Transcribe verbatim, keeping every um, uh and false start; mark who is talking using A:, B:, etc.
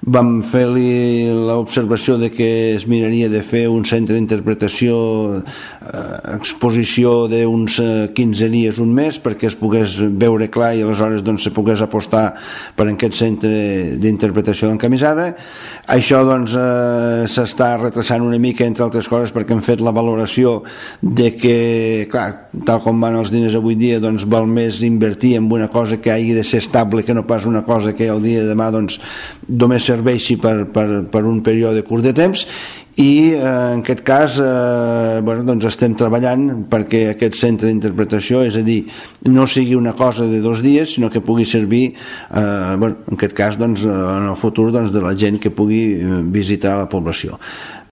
A: vam fer-li l'observació de que es miraria de fer un centre d'interpretació, eh, exposició d'uns quinze dies, un mes, perquè es pogués veure clar i aleshores doncs, se pogués apostar per aquest centre d'interpretació d'encamisada. Això doncs, eh, s'està retrasant una mica, entre altres coses, perquè hem fet la valoració de que, clar, tal com van els diners avui dia, doncs val més invertir en una cosa que hagi de ser estable que no pas una cosa que el dia de demà doncs només serveixi per, per, per un període curt de temps. I eh, en aquest cas eh, bueno, doncs estem treballant perquè aquest centre d'interpretació, és a dir, no sigui una cosa de dos dies, sinó que pugui servir eh, bueno, en aquest cas doncs, en el futur doncs, de la gent que pugui visitar la població.